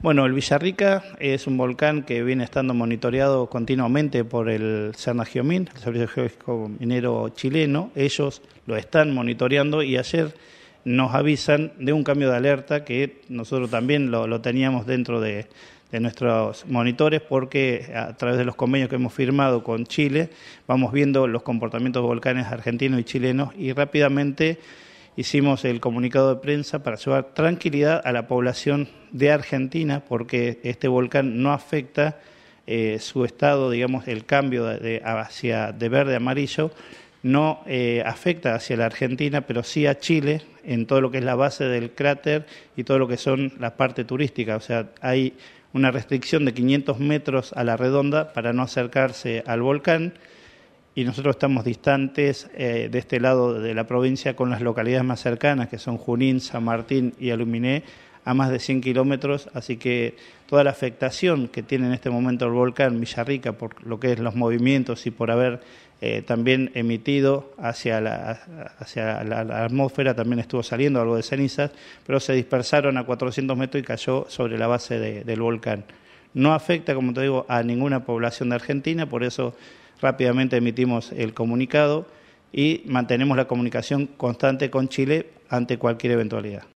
Bueno, el Villarrica es un volcán que viene estando monitoreado continuamente por el CERNA-GEOMIN, el Servicio Geológico Minero chileno. Ellos lo están monitoreando y ayer nos avisan de un cambio de alerta que nosotros también lo teníamos dentro de nuestros monitores, porque a través de los convenios que hemos firmado con Chile vamos viendo los comportamientos de volcanes argentinos y chilenos, y rápidamente hicimos el comunicado de prensa para llevar tranquilidad a la población de Argentina, porque este volcán no afecta su estado, digamos, el cambio de verde a amarillo, no afecta hacia la Argentina, pero sí a Chile en todo lo que es la base del cráter y todo lo que son la parte turística. O sea, hay una restricción de 500 metros a la redonda para no acercarse al volcán, y nosotros estamos distantes de este lado de la provincia con las localidades más cercanas, que son Junín, San Martín y Aluminé, a más de 100 kilómetros, así que toda la afectación que tiene en este momento el volcán Villarrica por lo que es los movimientos y por haber también emitido hacia la atmósfera, también estuvo saliendo algo de cenizas, pero se dispersaron a 400 metros y cayó sobre la base del volcán. No afecta, como te digo, a ninguna población de Argentina, por eso rápidamente emitimos el comunicado y mantenemos la comunicación constante con Chile ante cualquier eventualidad.